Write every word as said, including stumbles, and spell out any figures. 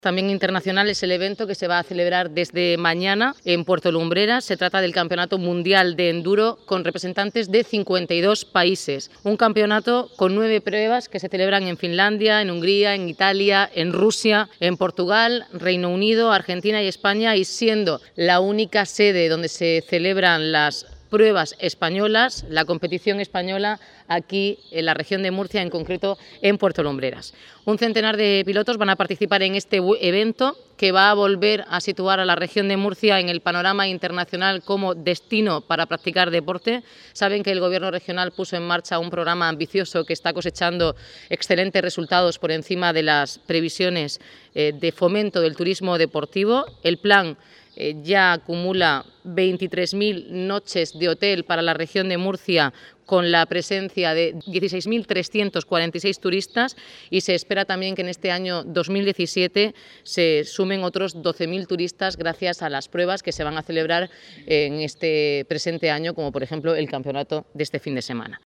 También internacional es el evento que se va a celebrar desde mañana en Puerto Lumbreras. Se trata del Campeonato Mundial de Enduro con representantes de cincuenta y dos países. Un campeonato con nueve pruebas que se celebran en Finlandia, en Hungría, en Italia, en Rusia, en Portugal, Reino Unido, Argentina y España, y siendo la única sede donde se celebran las pruebas españolas, la competición española aquí en la región de Murcia, en concreto en Puerto Lumbreras. Un centenar de pilotos van a participar en este evento que va a volver a situar a la región de Murcia en el panorama internacional como destino para practicar deporte. Saben que el Gobierno regional puso en marcha un programa ambicioso que está cosechando excelentes resultados por encima de las previsiones eh, de fomento del turismo deportivo. El plan Eh, ya acumula veintitrés mil noches de hotel para la región de Murcia, con la presencia de dieciséis mil trescientos cuarenta y seis turistas, y se espera también que en este año dos mil diecisiete se sumen otros doce mil turistas gracias a las pruebas que se van a celebrar en este presente año, como por ejemplo el campeonato de este fin de semana.